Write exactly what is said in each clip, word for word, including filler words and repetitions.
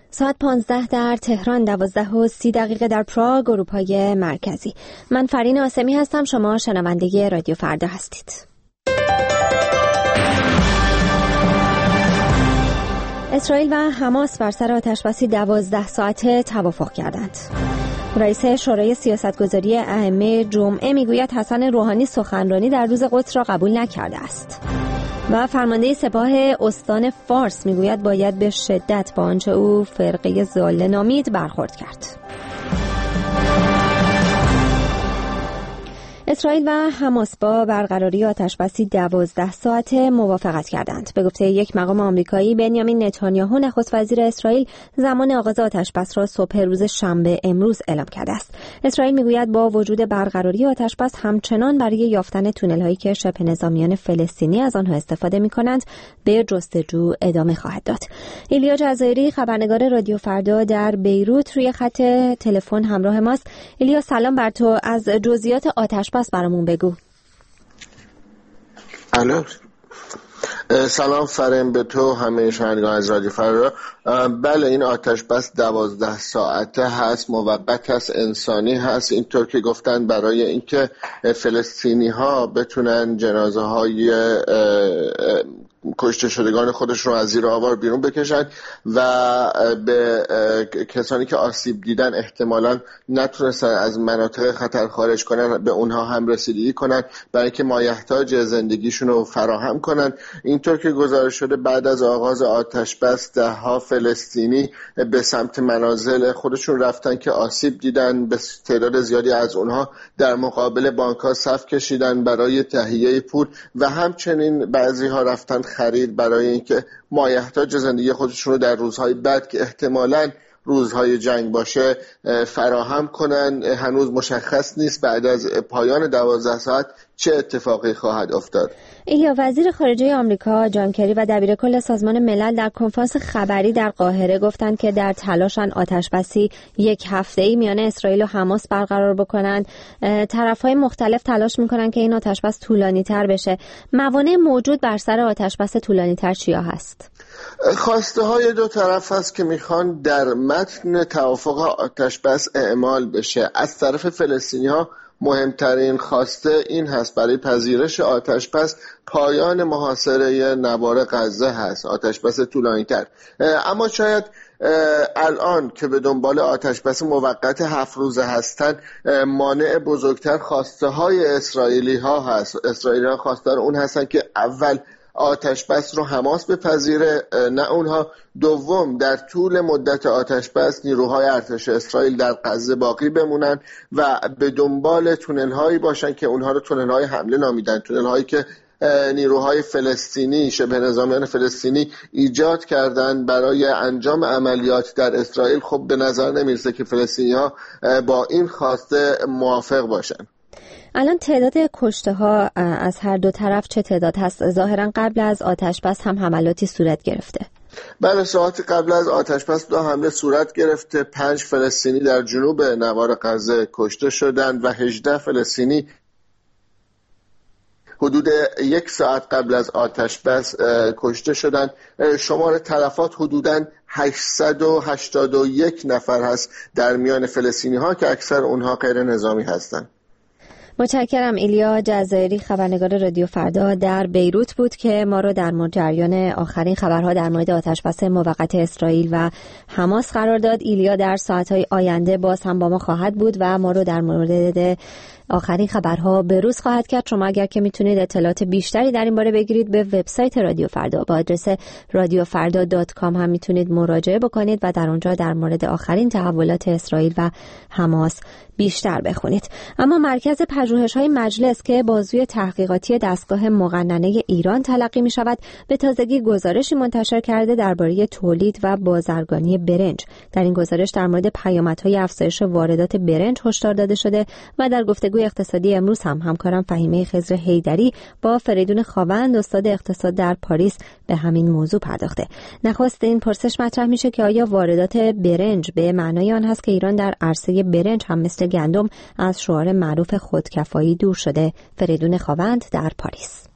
ساعت پانزده در تهران، دوازده و سی دقیقه در پراگ، اروپای مرکزی. من فرین آسمی هستم، شما شنونده رادیو فردا هستید. اسرائیل و حماس بر سر آتشبسی دوازده ساعته توافق کردند. رئیس شورای سیاستگذاری ائمه جمعه میگوید حسن روحانی سخنرانی در روز قدس را قبول نکرده است. و فرمانده سپاه استان فارس میگوید باید به شدت با آنچه او فرقه ضاله نامید برخورد کرد. اسرائیل و حماس با برقراری آتشبسی دوازده ساعته موافقت کردند. به گفته یک مقام آمریکایی، بنیامین نتانیاهو نخست وزیر اسرائیل زمان آغاز آتشبس را صبح روز شنبه امروز اعلام کرده است. اسرائیل میگوید با وجود برقراری آتشبس همچنان برای یافتن تونل‌هایی که شبه نظامیان فلسطینی از آنها استفاده می‌کنند به جستجو ادامه خواهد داد. ایلیا جزایری خبرنگار رادیو فردا در بیروت روی خط تلفن همراه ماست. ایلیا سلام بر تو، از جزئیات آتشبس پس برامون بگو. الو، سلام فرین به تو همه شنوندگان از رادیو فردا. بله، این آتش بس دوازده ساعته هست، موقت هست، انسانی هست، اینطور که گفتن برای اینکه فلسطینی ها بتونن جنازه های کشته شدگان خودشون رو از زیر آوار بیرون بکشن و به کسانی که آسیب دیدن احتمالاً نتونستن از مناطق خطر خارج کنن به اونها هم رسیدگی کنن برای اینکه مایحتاج زندگیشون رو فراهم کنن. اینطور که گزارش شده بعد از آغاز آتش بس ده ها فلسطینی به سمت منازل خودشون رفتن که آسیب دیدن. به تعداد زیادی از اونها در مقابل بانک‌ها صف کشیدن برای تهیه پول و همچنین بعضی ها رفتن خرید برای اینکه مایحتاج زندگی خودشون رو در روزهای بعد که احتمالاً روزهای جنگ باشه فراهم کنن. هنوز مشخص نیست بعد از پایان دوازده ساعت چه اتفاقی خواهد افتاد. ایلیا، وزیر خارجه آمریکا جان کری و دبیر کل سازمان ملل در کنفرانس خبری در قاهره گفتند که در تلاشن آتشبسی یک هفته‌ای میان اسرائیل و حماس برقرار بکنند. طرف‌های مختلف تلاش می‌کنند که این آتشبس طولانی‌تر بشه. موانع موجود بر سر آتشبس طولانی‌تر چیا هست؟ خواسته های دو طرف هست که میخوان در متن توافق آتشبس اعمال بشه. از طرف فلسطینی ها مهمترین خواسته این هست برای پذیرش آتشبس پایان محاصره نوار غزه هست، آتشبس طولانی تر. اما شاید الان که به دنبال آتشبس موقت هفت روزه هستن مانع بزرگتر خواسته های اسرائیلی ها هست. اسرائیلی ها خواستار اون هستن که اول آتشبس رو حماس بپذیره، نه اونها. دوم، در طول مدت آتشبس نیروهای ارتش اسرائیل در غزه باقی بمونن و به دنبال تونل هایی باشن که اونها رو تونل های حمله نامیدن، تونل هایی که نیروهای فلسطینی، شبه نظامیان فلسطینی ایجاد کردن برای انجام عملیات در اسرائیل. خب به نظر نمیرسه که فلسطینی ها با این خواسته موافق باشن. الان تعداد کشته ها از هر دو طرف چه تعداد هست؟ ظاهرا قبل از آتشبس هم حملاتی صورت گرفته. بله، ساعت قبل از آتشبس دو حمله صورت گرفته. پنج فلسطینی در جنوب نوار غزه کشته شدند و هجده فلسطینی حدود یک ساعت قبل از آتشبس کشته شدند. شمار تلفات حدوداً هشتصد و هشتاد و یک نفر هست در میان فلسطینی ها که اکثر اونها غیر نظامی هستند. متشکرم. ایلیا جزایری خبرنگار رادیو فردا در بیروت بود که ما رو در مورد جریان آخرین خبرها در مورد آتشبس موقت اسرائیل و حماس قرار داد. ایلیا در ساعت‌های آینده باز هم با ما خواهد بود و ما رو در مورد آخرین خبرها به روز خواهد کرد. شما اگر که میتونید اطلاعات بیشتری در این باره بگیرید به وبسایت رادیو فردا با آدرس رادیو فردا دات کام هم میتونید مراجعه بکنید و در اونجا در مورد آخرین تحولات اسرائیل و حماس بیشتر بخونید. اما مرکز پژوهش‌های مجلس که بازوی تحقیقاتی دستگاه مقننه ایران تلقی می‌شود به تازگی گزارشی منتشر کرده درباره تولید و بازرگانی برنج. در این گزارش در مورد پیامدهای افزایش واردات برنج هشدار داده شده و در گفتگوی اقتصادی امروز هم همکارم فهیمه خضر حیدری با فریدون خاوند استاد اقتصاد در پاریس به همین موضوع پرداخته. نخست این پرسش مطرح میشه که آیا واردات برنج به معنای آن هست که ایران در عرصه برنج هم مثل گندم از شعار معروف خودکفایی دور شده؟ فریدون خاوند در پاریس.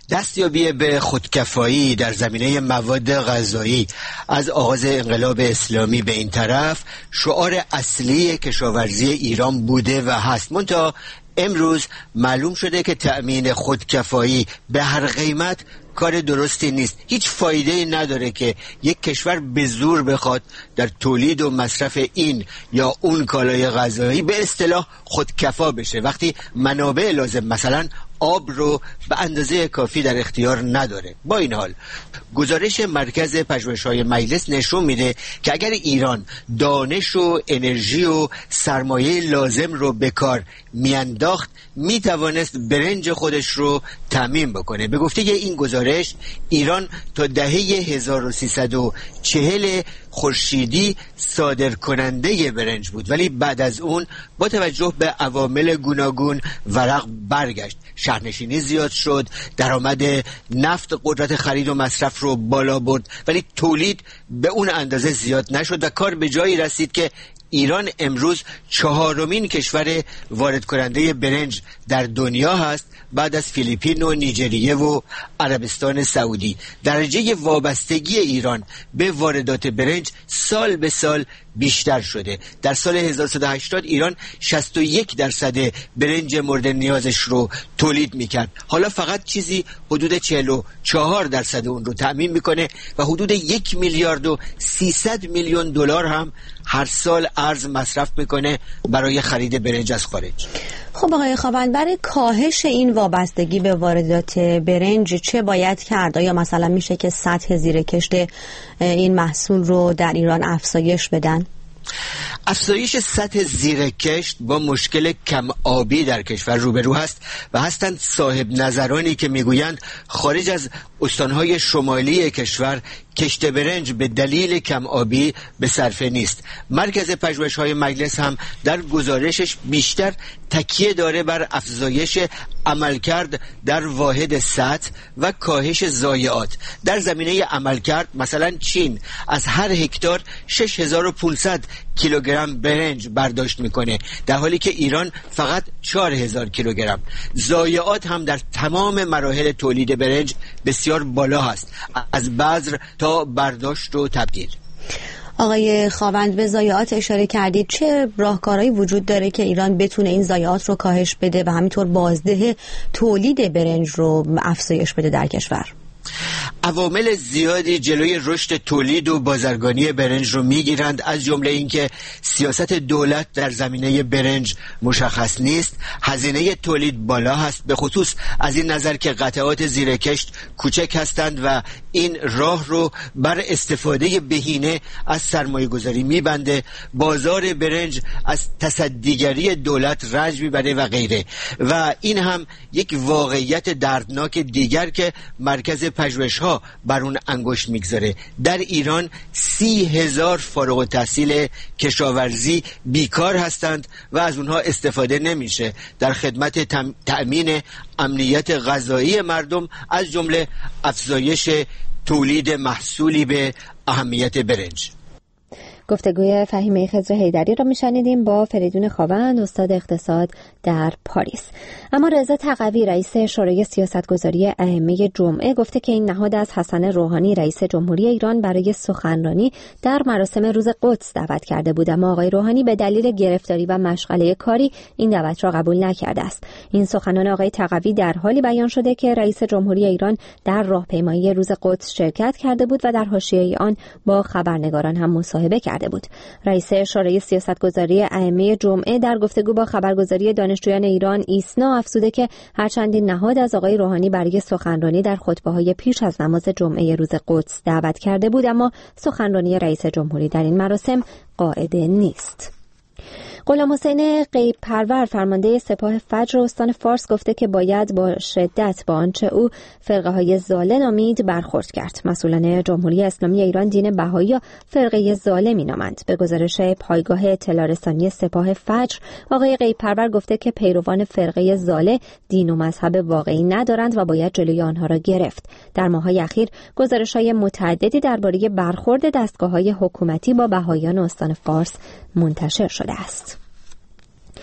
دستیابی به خودکفایی در زمینه مواد غذایی از آغاز انقلاب اسلامی به این طرف شعار اصلی کشاورزی ایران بوده و هست. منتها امروز معلوم شده که تأمین خودکفایی به هر قیمت کار درستی نیست. هیچ فایده نداره که یک کشور به زور بخواد در تولید و مصرف این یا اون کالای غذایی به اصطلاح خودکفا بشه وقتی منابع لازم مثلا آب رو به اندازه کافی در اختیار نداره. با این حال گزارش مرکز پژوهش‌های مجلس نشون میده که اگر ایران دانش و انرژی و سرمایه لازم رو به کار میانداخت میتوانست برنج خودش رو تامین بکنه. به گفته این گزارش ایران تا دهه هزار و سیصد و چهل خورشیدی صادر کننده برنج بود، ولی بعد از اون با توجه به عوامل گوناگون ورق برگشت. شهرنشینی زیاد شد، درآمد نفت قدرت خرید و مصرف رو بالا برد، ولی تولید به اون اندازه زیاد نشد و کار به جایی رسید که ایران امروز چهارمین کشور وارد کننده برنج در دنیا هست بعد از فیلیپین و نیجریه و عربستان سعودی. درجه وابستگی ایران به واردات برنج سال به سال بیشتر شده. در سال هزار و سیصد و هشتاد ایران شصت و یک درصد برنج مورد نیازش رو تولید میکرد. حالا فقط چیزی حدود چهل و چهار درصد اون رو تأمین میکنه و حدود یک میلیارد و سیصد میلیون دلار هم هر سال ارز مصرف میکنه برای خرید برنج از خارج. خب آقای خاوند، برای کاهش این وابستگی به واردات برنج چه باید کرد؟ یا مثلا میشه که سطح زیرکشت این محصول رو در ایران افزایش بدن؟ افزایش سطح زیرکشت با مشکل کم آبی در کشور روبرو هست و هستند صاحب نظرانی که میگویند خارج از استانهای شمالی کشور کشت برنج به دلیل کم آبی به صرفه نیست. مرکز پژوهش‌های مجلس هم در گزارشش بیشتر تکیه داره بر افزایش عملکرد در واحد سطح و کاهش ضایعات. در زمینه عملکرد مثلا چین از هر هکتار شش هزار و پانصد کیلوگرم برنج برداشت میکنه در حالی که ایران فقط چهار هزار کیلوگرم. ضایعات هم در تمام مراحل تولید برنج بسیار بالا هست، از بذر تا برداشت و تبدیل. آقای خاوند، به ضایعات اشاره کردید. چه راهکارهایی وجود داره که ایران بتونه این ضایعات رو کاهش بده و همینطور بازده تولید برنج رو افزایش بده در کشور؟ عوامل زیادی جلوی رشد تولید و بازرگانی برنج رو میگیرند، از جمله اینکه سیاست دولت در زمینه برنج مشخص نیست، هزینه تولید بالا هست، به خصوص از این نظر که قطعات زیرکشت کوچک هستند و این راه رو بر استفاده بهینه از سرمایه گذاری میبنده، بازار برنج از تصدیگری دولت رنج میبره و غیره. و این هم یک واقعیت دردناک دیگر که مرکز پژوهش‌ها بر اون انگشت میگذاره. در ایران سی هزار فارغ التحصیل کشاورزی بیکار هستند و از اونها استفاده نمیشه در خدمت تم... تأمین امنیت غذایی مردم، از جمله افزایش تولید محصولی به اهمیت برنج. گفتگوی فهیمه خضر حیدری را میشنیدیم با فریدون خاوند، استاد اقتصاد در پاریس. اما رضا تقوی رئیس شورای سیاستگذاری ائمه جمعه گفته که این نهاد از حسن روحانی رئیس جمهوری ایران برای سخنرانی در مراسم روز قدس دعوت کرده بود، اما آقای روحانی به دلیل گرفتاری و مشغله کاری این دعوت را قبول نکرده است. این سخنان آقای تقوی در حالی بیان شده که رئیس جمهوری ایران در راهپیمایی روز قدس شرکت کرده بود و در حاشیه آن با خبرنگاران هم مصاحبه کرده بود. رئیس شورای سیاستگذاری ائمه جمعه در گفتگو با خبرگزاری دانشجویان ایران ایسنا افزوده که هرچند این نهاد از آقای روحانی برای سخنرانی در خطبه‌های پیش از نماز جمعه روز قدس دعوت کرده بود، اما سخنرانی رئیس جمهوری در این مراسم قاعده نیست. غلام حسین غیب پرور فرمانده سپاه فجر استان فارس گفته که باید با شدت با آنچه او فرقه های ضاله نامید برخورد کرد. مسئولان جمهوری اسلامی ایران دین بهایی را فرقه ضاله مینامند. به گزارش پایگاه اطلاع رسانی سپاه فجر، آقای غیب پرور گفته که پیروان فرقه ضاله دین و مذهب واقعی ندارند و باید جلوی آنها را گرفت. در ماه‌های اخیر گزارش‌های متعددی درباره برخورد دستگاه‌های حکومتی با بهاییان استان فارس منتشر شده است.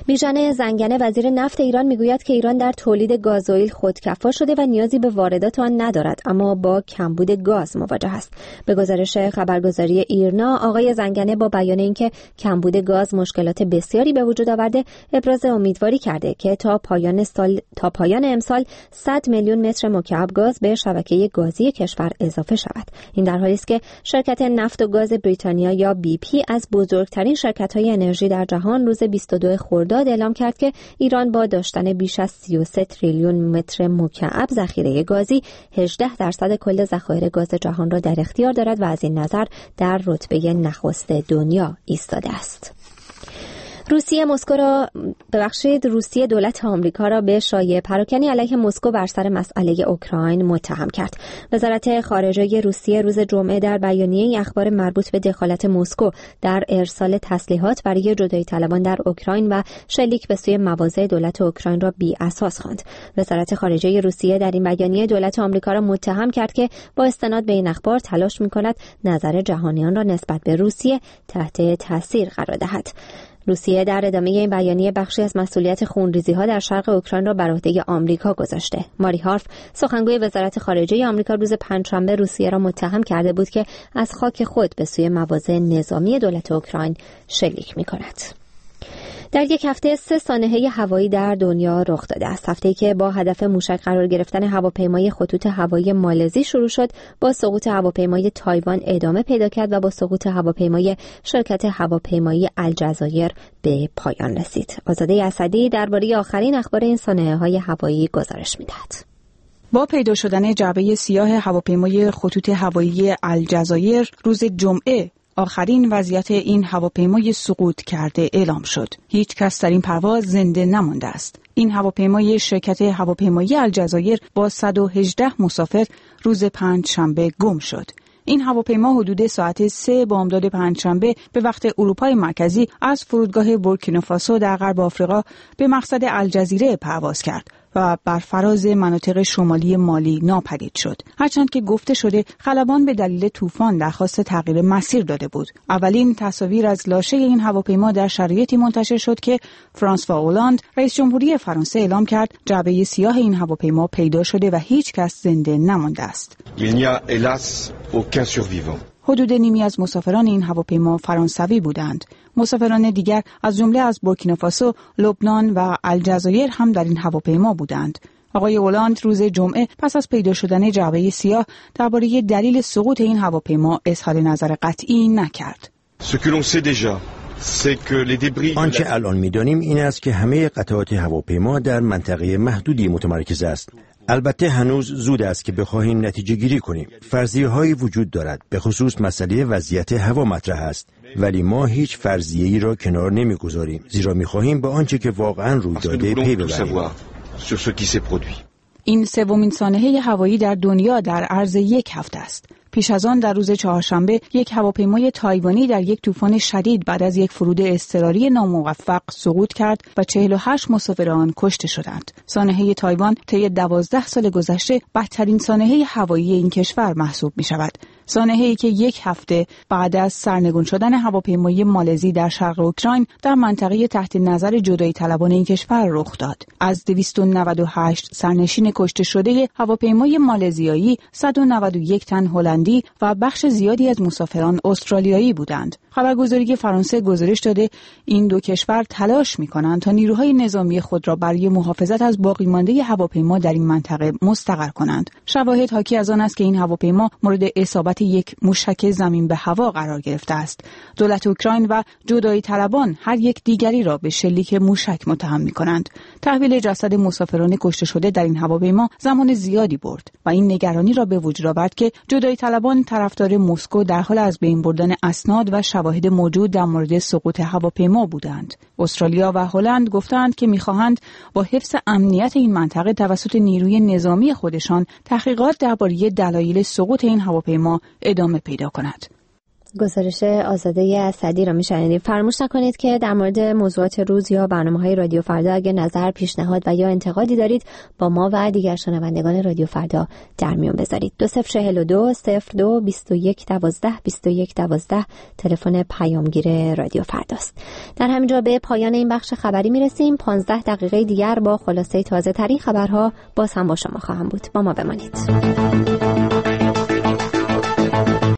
بیژن زنگنه وزیر نفت ایران میگوید که ایران در تولید گازوئیل خودکفا شده و نیازی به واردات آن ندارد، اما با کمبود گاز مواجه است. به گزارش خبرگزاری ایرنا، آقای زنگنه با بیان اینکه کمبود گاز مشکلات بسیاری به وجود آورده، ابراز امیدواری کرده که تا پایان سال تا پایان امسال صد میلیون متر مکعب گاز به شبکه گازی کشور اضافه شود. این در حالی است که شرکت نفت و گاز بریتانیا یا بی پی از بزرگترین شرکت‌های انرژی در جهان روز بیست و دو خرداد اعلام کرد که ایران با داشتن بیش از سی و سه تریلیون متر مکعب ذخیره گازی هجده درصد کل ذخایر گاز جهان را در اختیار دارد و از این نظر در رتبه نخست دنیا ایستاده است. روسیه مسکو را ببخشید روسیه دولت آمریکا را به شایعه پراکنی علیه مسکو بر سر مسئله اوکراین متهم کرد. وزارت خارجه روسیه روز جمعه در بیانیه اخبار مربوط به دخالت مسکو در ارسال تسلیحات برای جدایی طلبان در اوکراین و شلیک به سوی مواضع دولت اوکراین را بی اساس خواند. وزارت خارجه روسیه در این بیانیه دولت آمریکا را متهم کرد که با استناد به این اخبار تلاش می‌کند نظر جهانیان را نسبت به روسیه تحت تاثیر قرار دهد. روسیه در ادامه این بیانیه بخشی از مسئولیت خونریزی‌ها در شرق اوکراین را بر عهده آمریکا گذاشته. ماری هارف، سخنگوی وزارت خارجه آمریکا، روز پنجشنبه روسیه را متهم کرده بود که از خاک خود به سوی مواضع نظامی دولت اوکراین شلیک می‌کند. در یک هفته سه سانحه هوایی در دنیا رخ داده است. هفته‌ای که با هدف موشک قرار گرفتن هواپیمای خطوط هوایی مالزی شروع شد، با سقوط هواپیمای تایوان ادامه پیدا کرد و با سقوط هواپیمای شرکت هواپیمایی الجزایر به پایان رسید. آزاده اسدی درباره آخرین اخبار این سانحه‌های هوایی گزارش می‌دهد. با پیدا شدن جعبه سیاه هواپیمای خطوط هوایی الجزایر روز جمعه، آخرین وضعیت این هواپیمای سقوط کرده اعلام شد. هیچ کس در این پرواز زنده نمانده است. این هواپیمای شرکت هواپیمایی الجزایر با صد و هجده مسافر روز پنجشنبه گم شد. این هواپیما حدود ساعت سه بامداد پنجشنبه به وقت اروپای مرکزی از فرودگاه بورکینافاسو در غرب آفریقا به مقصد الجزیره پرواز کرد و بر فراز مناطق شمالی مالی ناپدید شد. هرچند که گفته شده خلبان به دلیل طوفان درخواست تغییر مسیر داده بود. اولین تصاویر از لاشه این هواپیما در شرایطی منتشر شد که فرانسوا اولاند، رئیس جمهوری فرانسه، اعلام کرد جعبه سیاه این هواپیما پیدا شده و هیچ کس زنده نمانده است. Il n'y a hélas aucun survivant. حدود نیمی از مسافران این هواپیما فرانسوی بودند. مسافران دیگر از جمله از بورکینافاسو، لبنان و الجزایر هم در این هواپیما بودند. آقای اولاند روز جمعه پس از پیدا شدن جعبه سیاه درباره دلیل سقوط این هواپیما اظهار نظر قطعی نکرد. آنچه الان می‌دانیم این است که همه قطعات هواپیما در منطقه محدودی متمرکز است. البته هنوز زود است که بخواهیم نتیجه گیری کنیم. فرضیه هایی وجود دارد، به خصوص مسئله وضعیت هوا مطرح است، ولی ما هیچ فرضیه‌ای را کنار نمی‌گذاریم، زیرا می‌خواهیم به آنچه که واقعاً روی داده پی ببریم. این سومین سانحه هوایی در دنیا در عرض یک هفته است. پیش از آن در روز چهارشنبه یک هواپیمای تایوانی در یک طوفان شدید بعد از یک فرود اضطراری ناموفق سقوط کرد و چهل و هشت مسافر آن کشته شدند. سانحه تایوان طی دوازده سال گذشته بدترین سانحه هوایی این کشور محسوب می شود. سانحه‌ای که یک هفته بعد از سرنگون شدن هواپیمای مالزی در شرق اوکراین در منطقه تحت نظر جدایی طلبان این کشور رخ داد. از دویست و نود و هشت سرنشین کشته شده هواپیمای مالزیایی، صد و نود و یک تن هلندی و بخش زیادی از مسافران استرالیایی بودند. خبرگزاری فرانسه گزارش داده این دو کشور تلاش می‌کنند تا نیروهای نظامی خود را برای محافظت از باقی مانده هواپیما در این منطقه مستقر کنند. شواهد حاکی از آن است که این هواپیما مورد اصابت یک موشک زمین به هوا قرار گرفته است. دولت اوکراین و جدایی طلبان هر یک دیگری را به شلیک موشک متهم می‌کنند. تحویل جسد مسافران کشته شده در این هواپیما زمان زیادی برد و این نگرانی را به وجود آورد که جدایی طلبان طرفدار مسکو در حال از بین بردن اسناد و شواهد موجود در مورد سقوط هواپیما بودند. استرالیا و هلند گفتند که می‌خواهند با حفظ امنیت این منطقه توسط نیروی نظامی خودشان تحقیقات درباره دلایل سقوط این هواپیما ادامه پیدا کند. گزارش آزاده اسدی را میشنیدید. فراموش نکنید که در مورد موضوعات روز یا برنامه‌های رادیو فردا اگه نظر، پیشنهاد و یا انتقادی دارید با ما و دیگر شنوندگان رادیو فردا در میون بذارید. دو صفر چهل دو صفر دو بیست و یک دوازده بیست و یک دوازده تلفن پیامگیر رادیو فرداست. در همینجا به پایان این بخش خبری میرسیم. پانزده دقیقه دیگر با خلاصه تازه ترین خبرها باز هم با شما خواهم بود. با ما بمانید.